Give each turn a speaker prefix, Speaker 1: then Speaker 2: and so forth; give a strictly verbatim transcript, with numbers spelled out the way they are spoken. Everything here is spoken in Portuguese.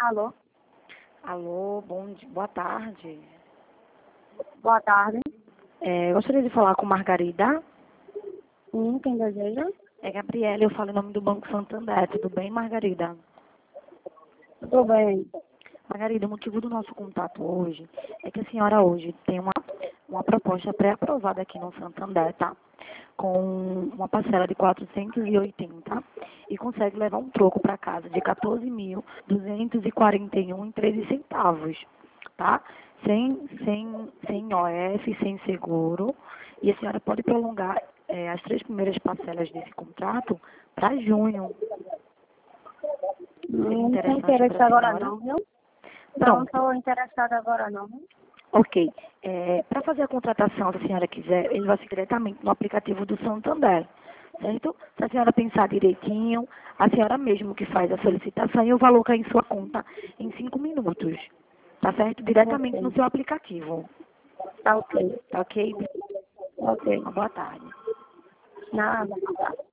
Speaker 1: Alô?
Speaker 2: Alô, bom dia, boa tarde.
Speaker 1: Boa tarde.
Speaker 2: É, eu gostaria de falar com Margarida.
Speaker 1: Sim, quem deseja?
Speaker 2: É Gabriela, eu falo em nome do Banco Santander. Tudo bem, Margarida?
Speaker 1: Tudo bem.
Speaker 2: Margarida, o motivo do nosso contato hoje é que a senhora hoje tem uma, uma proposta pré-aprovada aqui no Santander, tá? Com uma parcela de quatrocentos e oitenta e consegue levar um troco para casa de quatorze mil duzentos e quarenta e um e treze centavos, tá? Sem, sem, sem O F, sem seguro. E a senhora pode prolongar é, as três primeiras parcelas desse contrato para junho. Seria
Speaker 1: Não estou
Speaker 2: interessante
Speaker 1: interessada
Speaker 2: para a
Speaker 1: agora
Speaker 2: senhora?
Speaker 1: não, viu? Não
Speaker 2: Pronto.
Speaker 1: estou interessada agora não. Viu?
Speaker 2: Ok. É, para fazer a contratação, se a senhora quiser, ele vai ser diretamente no aplicativo do Santander, certo? Se a senhora pensar direitinho, a senhora mesmo que faz a solicitação e o valor cai em sua conta em cinco minutos, tá certo? Diretamente no
Speaker 1: Ok.
Speaker 2: seu aplicativo,
Speaker 1: Tá ok.
Speaker 2: tá ok?
Speaker 1: Ok.
Speaker 2: Uma boa tarde.
Speaker 1: Nada.